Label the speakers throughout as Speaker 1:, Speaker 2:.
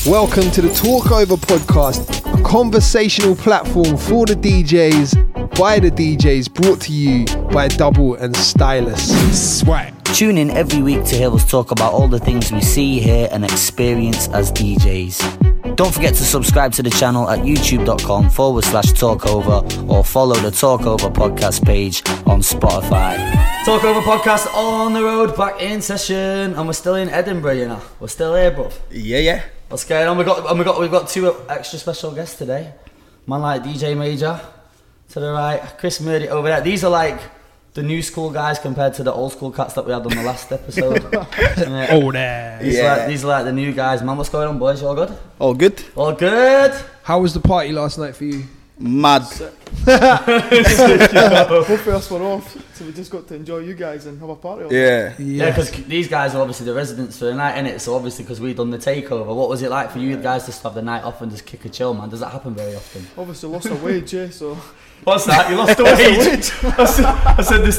Speaker 1: Welcome to the Talk Over podcast, a conversational platform for the DJs, by the DJs, brought to you by Double and Stylus. Swag.
Speaker 2: Tune in every week to hear us talk about all the things we see, hear and experience as DJs. Don't forget to subscribe to the channel at youtube.com/talkover or follow the Talkover podcast page on Spotify. Talkover podcast on the road, back in session, and we're still in Edinburgh, you know. We're still here, bruv.
Speaker 3: Yeah.
Speaker 2: What's going on? We've got two extra special guests today. Man like DJ Major to the right, Chris Murdy over there. These are like the new school guys compared to the old school cats that we had on the last episode.
Speaker 1: Oh, there.
Speaker 2: These are like the new guys. Man, what's going on, boys? You all good?
Speaker 3: All good.
Speaker 2: All good.
Speaker 1: How was the party last night for you?
Speaker 3: Mad.
Speaker 4: Hopefully us were off, so we just got to enjoy you guys and have a party.
Speaker 3: Yeah.
Speaker 2: Yeah, because these guys are obviously the residents for the night, innit? So obviously, because we've done the takeover, what was it like for you guys to just have the night off and just kick a chill, man? Does that happen very often?
Speaker 4: Obviously lost a wage, yeah, so...
Speaker 2: What's that? You lost a wage? I said this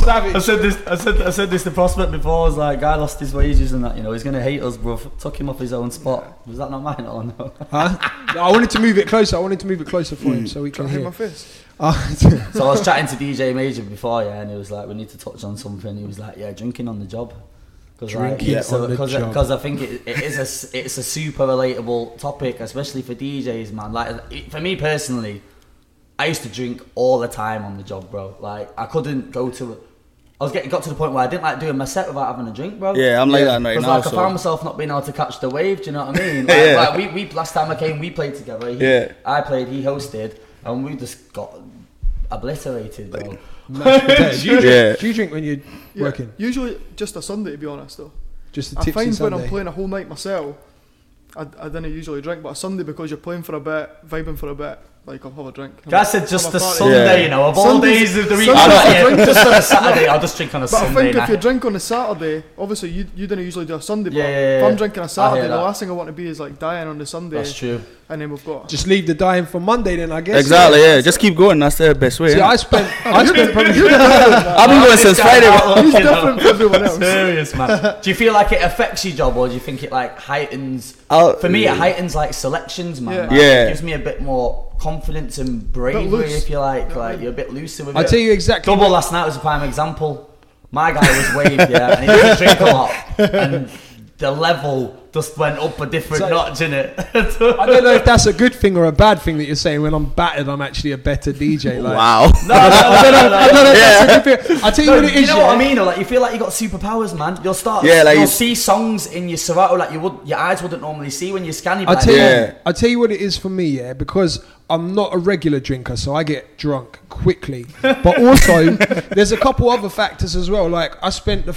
Speaker 2: to Prospect before. I was like, guy lost his wages and that, you know, he's gonna hate us, bro. Took him off his own spot. Was that not mine or no?
Speaker 1: Huh? No, I wanted to move it closer. for him so we can hear.
Speaker 4: My face.
Speaker 2: So I was chatting to DJ Major before, yeah, and he was like, we need to touch on something. He was like, yeah, drinking on the job. Because I think it's a super relatable topic, especially for DJs, man. Like, for me personally, I used to drink all the time on the job, bro. Like, I couldn't go to... got to the point where I didn't like doing my set without having a drink, bro.
Speaker 3: Yeah, I'm like that right now.
Speaker 2: Like, I found myself not being able to catch the wave, do you know what I mean? Like, we last time I came, we played together. I played, he hosted, and we just got obliterated, bro.
Speaker 1: Do you drink when you're working?
Speaker 4: Usually just a Sunday, to be honest, though.
Speaker 1: Just a
Speaker 4: I
Speaker 1: tipsy
Speaker 4: find
Speaker 1: Sunday.
Speaker 4: when I'm playing a whole night myself, I don't usually drink, but a Sunday, because you're playing for a bit, vibing for a bit, like, I'll have a drink.
Speaker 2: I said just a Sunday, you know, of all days of the week. Just on a Saturday, I'll just drink on a Sunday.
Speaker 4: But I think if you drink on a Saturday, obviously you don't usually do a Sunday, but if I'm drinking a Saturday, the last thing I want to be is like dying on the Sunday.
Speaker 2: That's true.
Speaker 4: And then we've got...
Speaker 1: Just leave the dying for Monday then, I guess.
Speaker 3: Exactly, yeah. Just keep going, that's the best way.
Speaker 1: See, I spent probably...
Speaker 3: I've been going since Friday.
Speaker 4: He's different from everyone else.
Speaker 2: Serious, man. Do you feel like it affects your job, or do you think it like heightens... For me, it heightens like selections, man.
Speaker 4: Yeah.
Speaker 2: Like, it gives me a bit more confidence and bravery, if you like. Like, you're a bit looser with it.
Speaker 1: I'll tell you exactly...
Speaker 2: Double last night was a prime example. My guy was waved, and he doesn't drink a lot. And the level just went up a different notch, innit?
Speaker 1: I don't know if that's a good thing or a bad thing that you're saying. When I'm battered, I'm actually a better DJ. Like,
Speaker 3: wow.
Speaker 2: No.
Speaker 1: I don't know if that's a good thing. I'll tell you what it is.
Speaker 2: You know what I mean? Or like, you feel like you got superpowers, man. You'll see songs in your Serato like your eyes wouldn't normally see when you scan your
Speaker 1: I'll tell you what it is for me, yeah, because I'm not a regular drinker, so I get drunk quickly. But also, there's a couple other factors as well. Like, I spent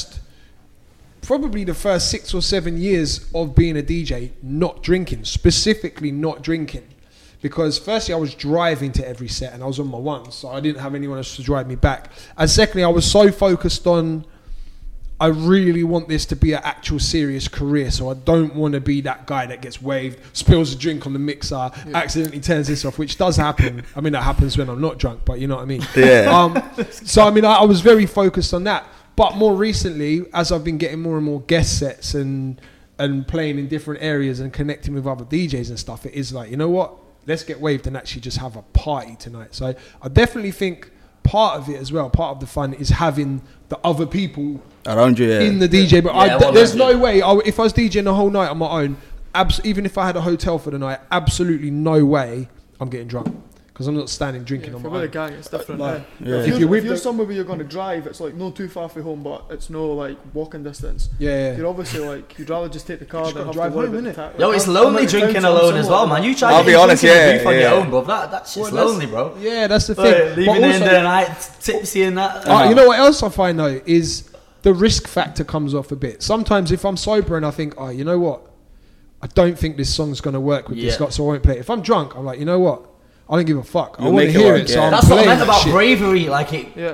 Speaker 1: probably the first 6 or 7 years of being a DJ not drinking, specifically not drinking. Because firstly, I was driving to every set and I was on my ones, so I didn't have anyone else to drive me back. And secondly, I was so focused on, I really want this to be an actual serious career, so I don't want to be that guy that gets waved, spills a drink on the mixer, accidentally turns this off, which does happen. I mean, that happens when I'm not drunk, but you know what I mean?
Speaker 3: Yeah.
Speaker 1: So, I mean, I was very focused on that. But more recently, as I've been getting more and more guest sets and playing in different areas and connecting with other DJs and stuff, it is like, you know what? Let's get waved and actually just have a party tonight. So I definitely think part of it as well, part of the fun is having the other people
Speaker 3: around you
Speaker 1: in the DJ. But there's no way, if I was DJing the whole night on my own, even if I had a hotel for the night, absolutely no way I'm getting drunk. Because I'm not standing drinking on my own.
Speaker 4: If you're with a gang, it's different.
Speaker 1: If
Speaker 4: you're somewhere where you're going to drive, it's like no too far from home, but it's no like walking distance. You're obviously like, you'd rather just take the car than have to worry about the taxi.
Speaker 2: Yo, it's lonely drinking alone as well, man. You try
Speaker 3: I'll be honest,
Speaker 2: on your own, bro. That's just lonely, bro.
Speaker 1: Yeah, that's the thing.
Speaker 2: Leaving in the night, tipsy and that.
Speaker 1: You know what else I find though is the risk factor comes off a bit. Sometimes if I'm sober and I think, you know what, I don't think this song's going to work with this guy, so I won't play it. If I'm drunk, I'm like, you know what, I don't give a fuck. I want to hear it, so I'm
Speaker 2: That's what I meant about
Speaker 1: shit.
Speaker 2: bravery, like it.
Speaker 4: Yeah.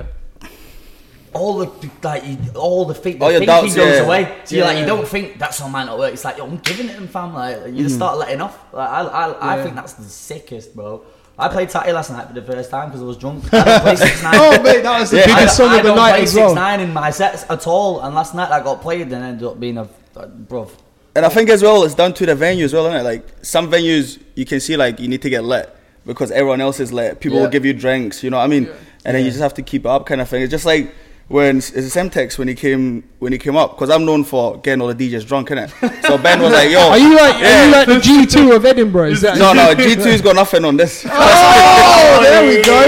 Speaker 2: All the thinking
Speaker 3: doubts,
Speaker 2: goes away. So you're like, you don't think that song might not work. It's like, yo, I'm giving it, fam. Like, you just start letting off. Like, I think that's the sickest, bro. I played Tatty last night for the first time because I was drunk. I don't play 6ix9ine.
Speaker 1: Oh mate, that was the biggest song of the night as well.
Speaker 2: I don't play 6ix9ine in my sets at all. And last night I got played and ended up being bruv.
Speaker 3: And I think as well, it's down to the venue as well, isn't it? Like some venues, you can see like you need to get lit because everyone else is lit. People will give you drinks, you know what I mean? And then you just have to keep it up, kind of thing. It's just like when it's Semtex when he came up, because I'm known for getting all the DJs drunk, innit? So Ben was like, "Yo, are you
Speaker 1: like the G2 of Edinburgh?" Is that
Speaker 3: no, G2's got nothing on this.
Speaker 1: Oh, there we go.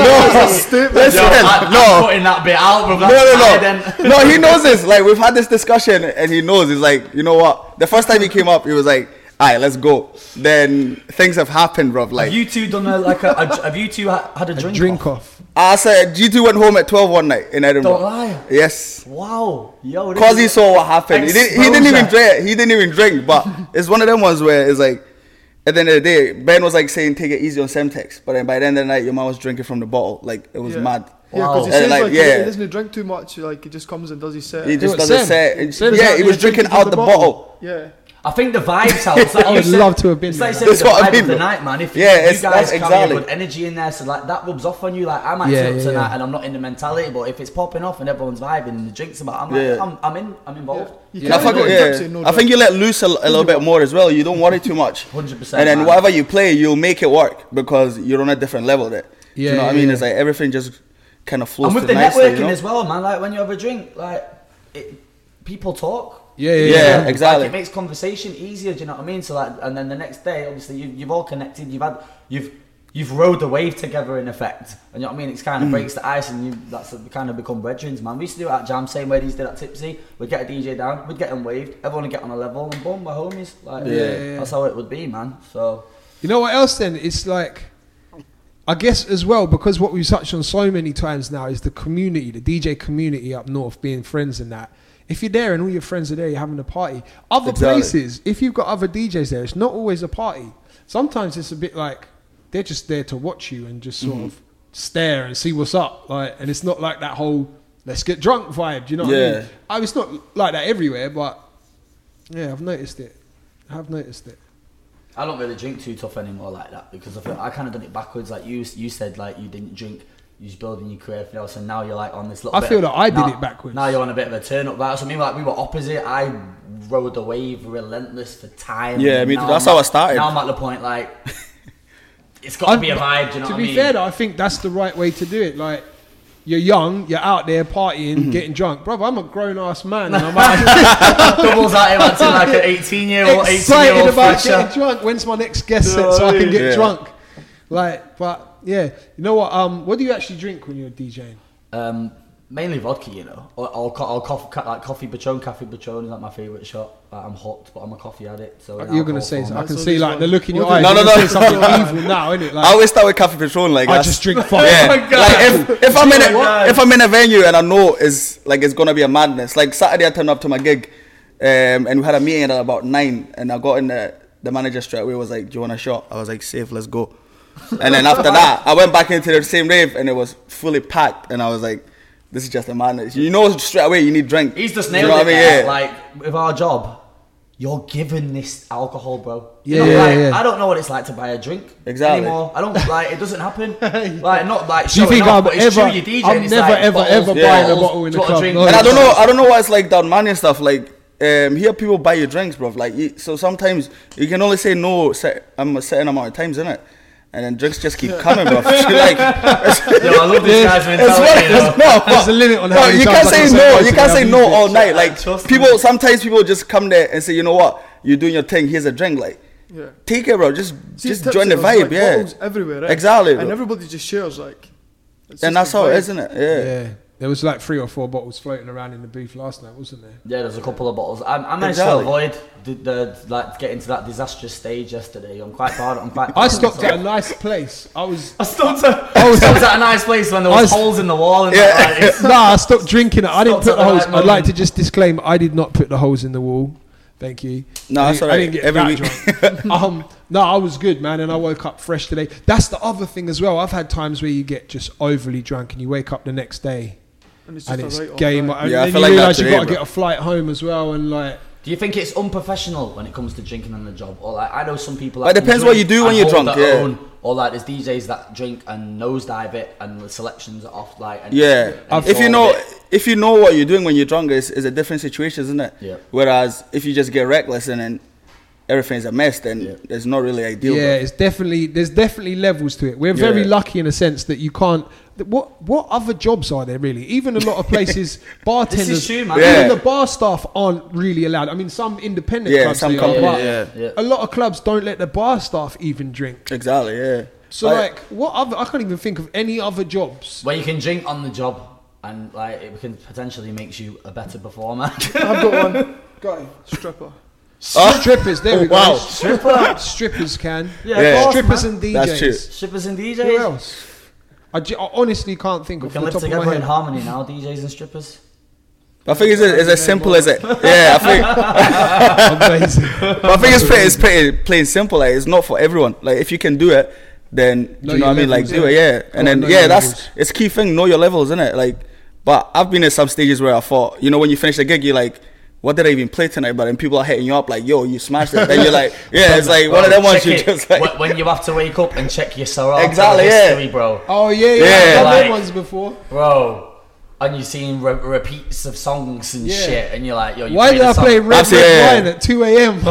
Speaker 2: I'm putting that bit out.
Speaker 3: No, he knows this. Like we've had this discussion, and he knows. He's like, you know what? The first time he came up, he was like, "Alright, let's go." Then things have happened, bruv. Like,
Speaker 2: have you two done have you two had a drink off?
Speaker 3: I said G2 went home at 12 one night in Edinburgh.
Speaker 2: Don't lie.
Speaker 3: Yes.
Speaker 2: Wow. Yo.
Speaker 3: Because he saw what happened. He didn't even drink. He didn't even drink. But it's one of them ones where it's like, at the end of the day, Ben was like saying, "Take it easy on Semtex," but then by the end of the night, your mom was drinking from the bottle. Like it was mad.
Speaker 4: Yeah, because he says like he doesn't drink too much. Like he just comes and does his set.
Speaker 3: He just does his set. Yeah, he was drinking out the bottle.
Speaker 4: Yeah.
Speaker 2: I think the vibes helps. Like
Speaker 1: I would love to have been there.
Speaker 2: It's like the vibe of the night, man. If you guys carry a good energy in there, so like that rubs off on you. Like I'm actually up tonight and I'm not in the mentality, but if it's popping off and everyone's vibing and the drinks about, I'm involved.
Speaker 3: I think you let loose a little bit more as well. You don't worry too much.
Speaker 2: 100%.
Speaker 3: And then whatever you play, you'll make it work because you're on a different level there. You know what I mean? It's like everything just kind of flows.
Speaker 2: And with the networking as well, man. Like when you have a drink, like people talk.
Speaker 3: Yeah, exactly.
Speaker 2: Like, it makes conversation easier. Do you know what I mean? So like, and then the next day, obviously, you've all connected. You've rode the wave together in effect. And you know what I mean? It kind of breaks the ice, and we kind of become brethren, man. We used to do it at Jam, same way these did at Tipsy. We'd get a DJ down, we'd get them waved, everyone would get on a level, and boom, we're homies. Like, that's how it would be, man. So,
Speaker 1: you know what else? Then it's like, I guess as well, because what we've touched on so many times now is the community, the DJ community up north, being friends and that. If you're there and all your friends are there, you're having a party. Other places, if you've got other DJs there, it's not always a party. Sometimes it's a bit like they're just there to watch you and just sort of stare and see what's up. Like, and it's not like that whole let's get drunk vibe. Do you know what I mean? It's not like that everywhere, but yeah, I've noticed it.
Speaker 2: I don't really drink too tough anymore like that because I feel I kind of done it backwards. Like you said, like you didn't drink. You was building your career for else, and now you're like on this little.
Speaker 1: I feel like I did it backwards.
Speaker 2: Now you're on a bit of a turn up. So I mean, like we were opposite. I rode the wave relentless for time.
Speaker 3: Yeah, I mean that's how I started.
Speaker 2: Now I'm at the point like it's got to be a vibe. Do you know what I mean?
Speaker 1: To be fair, though, I think that's the right way to do it. Like you're young, you're out there partying, getting drunk, brother. I'm a grown ass man, and I'm out
Speaker 2: doubles out here acting like an 18-year-old.
Speaker 1: Excited about getting drunk. When's my next guest set so I can get drunk? Like, but. Yeah, you know what? What do you actually drink when you're DJing?
Speaker 2: Mainly vodka, you know, or coffee, like coffee Patron. Cafe Patron is like my favourite shot. Like, I'm hot, but I'm a coffee addict. So
Speaker 1: you're gonna say something. I can see like the look in your eyes. No. Say something evil now, innit? Like,
Speaker 3: I always start with Cafe Patron. Like
Speaker 1: I just drink fire.
Speaker 3: Yeah. Oh my God. Like if I'm in a venue and I know it's gonna be a madness. Like Saturday, I turned up to my gig, and we had a meeting at about 9, and I got in the manager straight away was like, "Do you want a shot?" I was like, "Safe, let's go." And then after that, I went back into the same rave and it was fully packed. And I was like, this is just a madness. You know straight away you need drink.
Speaker 2: He's just nailed it. Like, with our job, you're given this alcohol, bro. I don't know what it's like to buy a drink anymore. I don't, like, it doesn't happen. Like, not like showing off, but it's true, you're DJing.
Speaker 1: I'm never, ever buying a bottle in the club.
Speaker 3: And I don't know what it's like down Manny and stuff. Like, here people buy you drinks, bro. Like, so sometimes you can only say no a certain amount of times, innit? And then drinks just keep coming, bro. Like,
Speaker 2: I love this guy's mentality.
Speaker 1: There's a limit on how
Speaker 3: you can't say no. You can't say no all night. Like sometimes people just come there and say, you know what, you're doing your thing. Here's a drink. Like, take it, bro. Just join the vibe.
Speaker 4: Like bottles everywhere, right?
Speaker 3: Exactly.
Speaker 4: And everybody just shares like.
Speaker 3: And that's how it is, isn't it? Yeah.
Speaker 1: There was like 3 or 4 bottles floating around in the booth last night, wasn't there?
Speaker 2: Yeah, there's a couple of bottles. I managed to avoid the like getting to that disastrous stage yesterday. I'm quite proud.
Speaker 1: I stopped at a nice place. I
Speaker 2: stopped at a nice place when there was holes in the wall. And
Speaker 1: I stopped drinking it. I didn't put the holes. I'd like to just disclaim, I did not put the holes in the wall. Thank you.
Speaker 3: No, that's alright.
Speaker 1: I didn't get that drunk. No, I was good, man, and I woke up fresh today. That's the other thing as well. I've had times where you get just overly drunk and you wake up the next day. And it's game. And then you realise you've got to get a flight home as well, and like
Speaker 2: Do you think it's unprofessional when it comes to drinking on the job? Or like, I know some people...
Speaker 3: It depends what you do when you're drunk, yeah.
Speaker 2: Or like, there's DJs that drink and nosedive it and the selections are off, like... And
Speaker 3: if you know what you're doing when you're drunk, it's a different situation, isn't it?
Speaker 2: Yeah.
Speaker 3: Whereas, if you just get reckless and then everything's a mess, then it's not really ideal.
Speaker 1: Yeah, there's definitely levels to it. We're very lucky in a sense that you can't... What other jobs are there really? Even a lot of places, bartenders,
Speaker 2: this is true, man.
Speaker 1: even the bar staff aren't really allowed. I mean, some independent clubs,
Speaker 3: some companies,
Speaker 1: a lot of clubs don't let the bar staff even drink.
Speaker 3: Exactly, yeah.
Speaker 1: So like, what other? I can't even think of any other jobs
Speaker 2: where you can drink on the job and like it can potentially makes you a better performer.
Speaker 4: I've got one. Got it. Stripper.
Speaker 1: Strippers, there we go.
Speaker 3: Wow.
Speaker 1: Strippers can.
Speaker 2: Yeah.
Speaker 1: Strippers and DJs.
Speaker 3: That's true.
Speaker 2: Strippers and DJs.
Speaker 1: Who else? I honestly can't think of.
Speaker 2: We can live together in harmony now, DJs and strippers.
Speaker 3: I think it's as simple as it. Yeah, I think. But I think it's pretty plain simple. Like, it's not for everyone. Like, if you can do it, then do you know what I mean? Like, do it, yeah. And then it's key thing. Know your levels, isn't it? Like, but I've been at some stages where I thought, you know, when you finish a gig, you're like, what did I even play tonight? But then people are hitting you up like, yo, you smashed it. Then you're like, yeah, it's like one of them ones you just like.
Speaker 2: When you have to wake up and check your Serato
Speaker 3: history,
Speaker 2: bro.
Speaker 1: Oh, yeah. I've done them ones before.
Speaker 2: Bro. And you're seeing repeats of songs and shit, and you're like, yo,
Speaker 1: why did I play Red Wine at 2 a.m?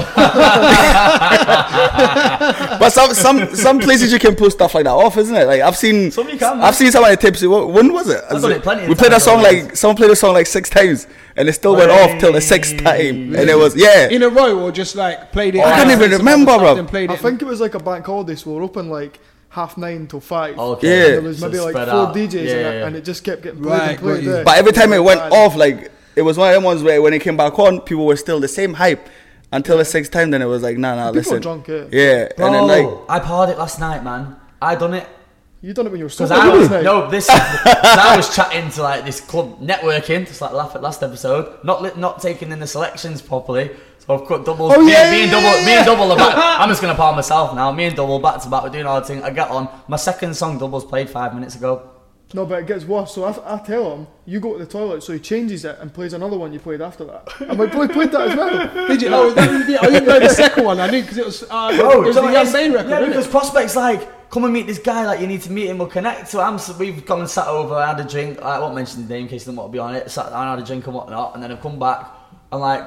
Speaker 3: But some places you can pull stuff like that off, isn't it? Like I've seen some of the tips. When was it? We played a song like someone played a song like 6 times, and it still went off till the 6th time, and it was
Speaker 1: in a row, or just like played it.
Speaker 3: I can't even remember, bro.
Speaker 4: I think it was like a bank holiday, so we're open like 9:30 till 5.
Speaker 2: Okay.
Speaker 3: Yeah.
Speaker 4: There was maybe like 4 DJs and it just kept getting played and played.
Speaker 3: But every time it went off, like it was one of them ones where when it came back on, people were still the same hype until the 6th time. Then it was like, nah, listen.
Speaker 4: People are drunk,
Speaker 3: yeah.
Speaker 2: Bro,
Speaker 3: and then like
Speaker 2: I parred it last night, man. I done it.
Speaker 4: You done it when you were sober?
Speaker 2: Because I was chatting to like this club networking, just like laugh at last episode, not taking in the selections properly. So I've cut doubles. Me and double are back. I'm just gonna par myself now. Me and double back to back. We're doing our thing. I get on. My second song doubles played 5 minutes ago.
Speaker 4: No, but it gets worse. So I tell him, you go to the toilet, so he changes it and plays another one you played after that. I'm like, boy, played that as well.
Speaker 1: Did you? I didn't know the second one. I knew because it was the Young Bane record.
Speaker 2: Yeah, because Prospect's like, come and meet this guy. Like, you need to meet him. We'll connect. So we've gone and sat over. I had a drink. I won't mention the name in case they don't want to be on it. Sat down, had a drink and whatnot, and then I've come back. And like,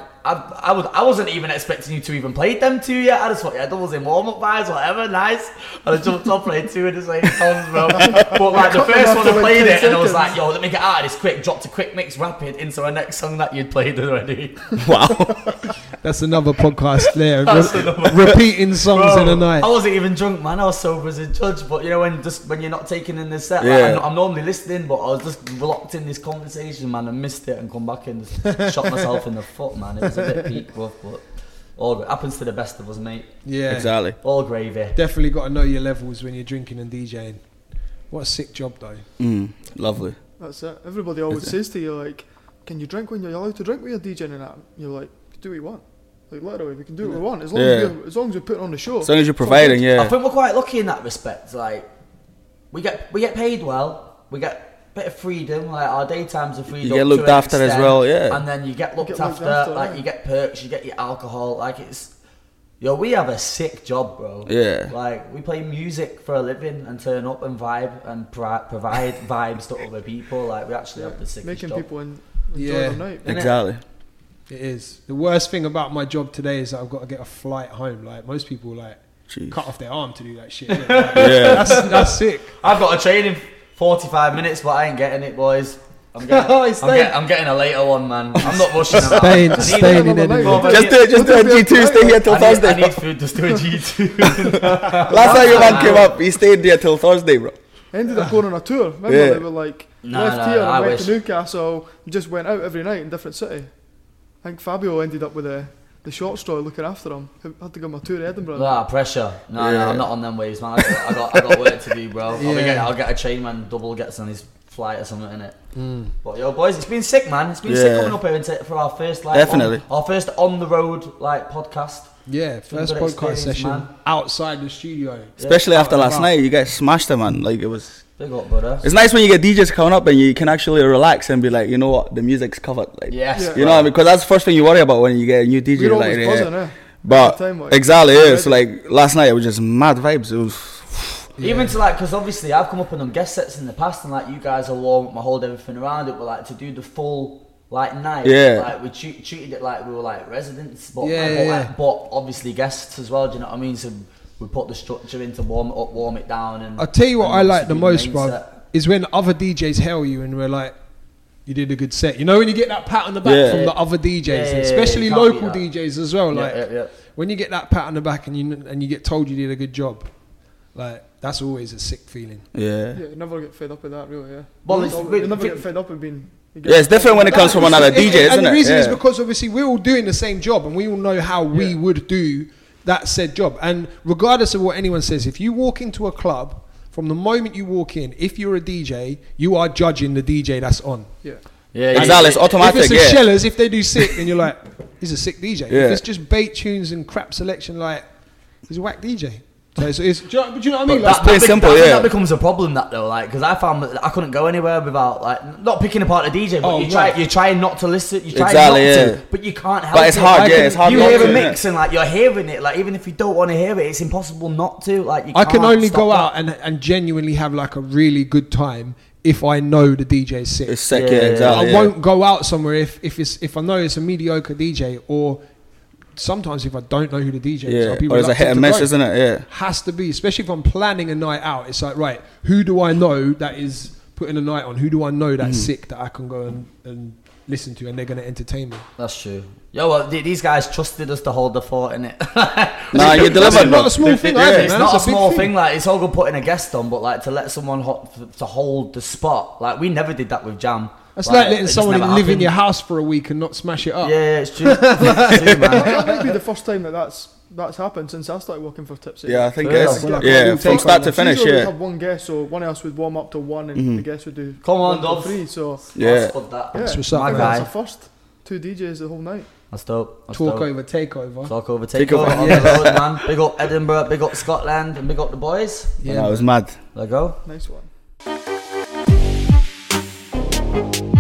Speaker 2: I wasn't even expecting you to even play them 2 yet. I just thought, yeah, doubles in warm-up vibes, whatever, nice. And I jumped up, played 2 of the same songs, bro. But like, the first one I played it, and I was like, yo, let me get out of this quick. Dropped a quick mix rapid into our next song that you'd played already.
Speaker 3: Wow.
Speaker 1: That's another podcast there. Repeating songs in a night.
Speaker 2: I wasn't even drunk, man. I was sober as a judge. But you know, when you're not taking in the set, like, I'm normally listening, but I was just locked in this conversation, man. I missed it and come back and just shot myself in the foot, man. It was a bit peak rough, but all good. Happens to the best of us, mate.
Speaker 1: Yeah,
Speaker 3: exactly.
Speaker 2: All gravy.
Speaker 1: Definitely got to know your levels when you're drinking and DJing. What a sick job, though.
Speaker 3: Lovely.
Speaker 4: That's it. Everybody always says to you, like, can you drink when you're allowed to drink when you're DJing and that? You're like, do what you want. Like, literally, we can do what we want as long as you're putting on the show.
Speaker 3: As long as you're providing,
Speaker 2: I think we're quite lucky in that respect. Like, we get paid well. We get a bit of freedom. Like, our daytimes are freedom.
Speaker 3: You get looked after as well, yeah.
Speaker 2: And then you get looked after. Like, you get perks. You get your alcohol. Like, it's. Yo, we have a sick job, bro.
Speaker 3: Yeah.
Speaker 2: Like, we play music for a living and turn up and vibe and provide vibes to other people. Like, we actually have the sickest job.
Speaker 4: Making people enjoy the night.
Speaker 3: Exactly.
Speaker 1: It is. The worst thing about my job today is that I've got to get a flight home. Like, most people, like, cut off their arm to do that shit. Like, that's sick.
Speaker 2: I've got a train in 45 minutes, but I ain't getting it, boys. I'm getting a later one, man. I'm not rushing
Speaker 1: it. Staying in Edinburgh.
Speaker 3: Just do a G2, stay here till Thursday.
Speaker 2: I need food, just do a G2.
Speaker 3: Last time your man came up, he stayed there till Thursday, bro.
Speaker 4: I ended up going on a tour. Remember, they were like, left here and went to Newcastle, just went out every night in a different city. I think Fabio ended up with the short straw looking after him. Had to give him a tour to Edinburgh.
Speaker 2: Pressure. No, I'm not on them ways, man. I got work to do, bro. I'll get a train when Double gets on his flight or something, innit? But yo, boys, it's been sick, man. It's been sick coming up here for our first our first on the road like podcast.
Speaker 1: Yeah, first podcast session, man. Outside the studio.
Speaker 3: Especially after last night, you guys smashed it, man. Like, it was
Speaker 2: Big up, brother.
Speaker 3: It's nice when you get DJs coming up and you can actually relax and be like, you know what, the music's covered. Like,
Speaker 2: Yes,
Speaker 3: you know what I mean? Because that's the first thing you worry about when you get a new DJ.
Speaker 4: We're
Speaker 3: like,
Speaker 4: always buzzing, eh?
Speaker 3: But
Speaker 4: Time, like,
Speaker 3: exactly, yeah. So like last night it was just mad vibes. It was
Speaker 2: even to like, because obviously I've come up on guest sets in the past, and like you guys will warm up, hold everything around it, but like to do the full like night, like we treated it like we were like residents, but but obviously guests as well. Do you know what I mean? So we put the structure in to warm it up, warm it down, and
Speaker 1: I'll tell you what I like the most, bro, is when other DJs hail you and we're like, you did a good set. You know, when you get that pat on the back from the other DJs, especially local DJs as well. Like when you get that pat on the back and you get told you did a good job, like that's always a sick feeling.
Speaker 4: Yeah, you never get fed up with that, really. Yeah.
Speaker 2: Well,
Speaker 4: you never get fed up with being.
Speaker 3: Yeah, it's different when it comes from another DJ, isn't it?
Speaker 1: And the reason is because obviously we're all doing the same job and we all know how we would do that said job. And regardless of what anyone says, if you walk into a club, from the moment you walk in, if you're a DJ, you are judging the DJ that's on.
Speaker 3: Yeah, exactly. It's automatic.
Speaker 1: If it's the Shellers, if they do sick, then you're like, he's a sick DJ. If it's just bait tunes and crap selection, like, he's a whack DJ. So do you know what I mean?
Speaker 3: That's pretty simple,
Speaker 2: That becomes a problem, that though, like, because I found that I couldn't go anywhere without, like, not picking apart the DJ, but you're trying not to listen, you're trying not to, but you can't help it.
Speaker 3: But it's hard, it's hard.
Speaker 2: You hear a mix and like you're hearing it, like even if you don't want to hear it, it's impossible not to. Like you can't.
Speaker 1: I can only go out and genuinely have like a really good time if I know the DJ is sick.
Speaker 3: It's sick, exactly.
Speaker 1: I won't go out somewhere if I know it's a mediocre DJ, or sometimes if I don't know who the DJ is, I'll be
Speaker 3: or it's a hit and miss, isn't it? Yeah,
Speaker 1: has to be, especially if I'm planning a night out. It's like, right, who do I know that is putting a night on? Who do I know that's sick that I can go and listen to and they're going to entertain me?
Speaker 2: That's true. Yo, well, these guys trusted us to hold the fort, innit?
Speaker 3: Nah, you delivered.
Speaker 1: It's not a small thing,
Speaker 2: it's not a small thing. Like, it's all good putting a guest on, but like to let someone to hold the spot, like we never did that with Jam.
Speaker 1: That's like letting someone live in your house for a week and not smash it up.
Speaker 2: Yeah, it's true. It's true, man.
Speaker 4: That might be the first time that's happened since I started working for Tipsy.
Speaker 3: Yeah, I think it's from start to finish.
Speaker 4: We'd have one guest, so one else would warm up to one, and the guest would do
Speaker 2: come on,
Speaker 4: 1 to 3. So
Speaker 2: that's
Speaker 1: what's up.
Speaker 4: That's the first 2 DJs the whole night.
Speaker 2: That's dope.
Speaker 1: Talk over, take over.
Speaker 2: Man. Big up Edinburgh, big up Scotland, and big up the boys.
Speaker 3: Yeah, it was mad.
Speaker 2: Let go.
Speaker 4: Nice one.